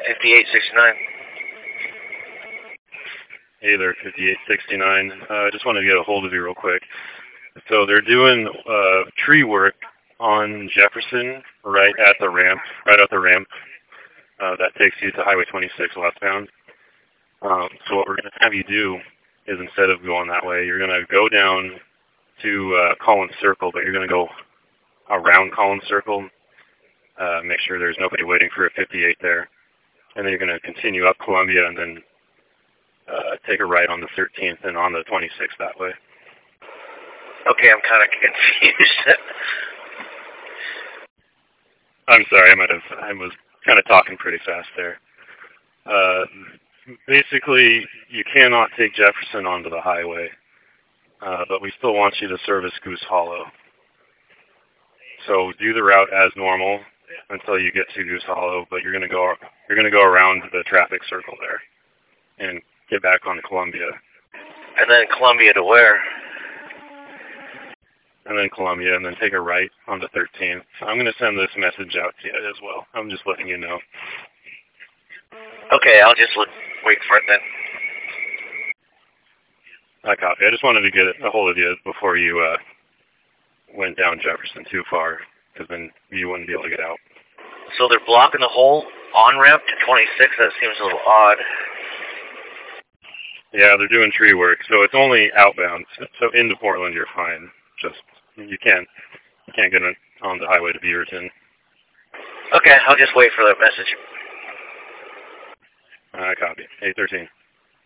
5869. Hey there, 5869. I just wanted to get a hold of you real quick. So they're doing tree work on Jefferson right at the ramp, that takes you to Highway 26 westbound. So what we're going to have you do is instead of going that way, you're going to go down to Collins Circle, but you're going to go around Collins Circle, make sure there's nobody waiting for a 58 there. And then you're going to continue up Columbia and then take a right on the 13th and on the 26th that way. Okay, I'm kind of confused. I'm sorry, I was kind of talking pretty fast there. Basically, you cannot take Jefferson onto the highway, but we still want you to service Goose Hollow. So do the route as normal until you get to Goose Hollow, but you're going to go around the traffic circle there and get back on Columbia. And then Columbia to where? And then Columbia, and then take a right on the 13th. I'm going to send this message out to you as well. I'm just letting you know. Okay, I'll just wait for it then. I copy. I just wanted to get a hold of you before you went down Jefferson too far, because then you wouldn't be able to get out. So they're blocking the whole on-ramp to 26? That seems a little odd. Yeah, they're doing tree work, so it's only outbound. So into Portland, you're fine. Just you can't get on the highway to Beaverton. Okay, I'll just wait for that message. I copy. 813.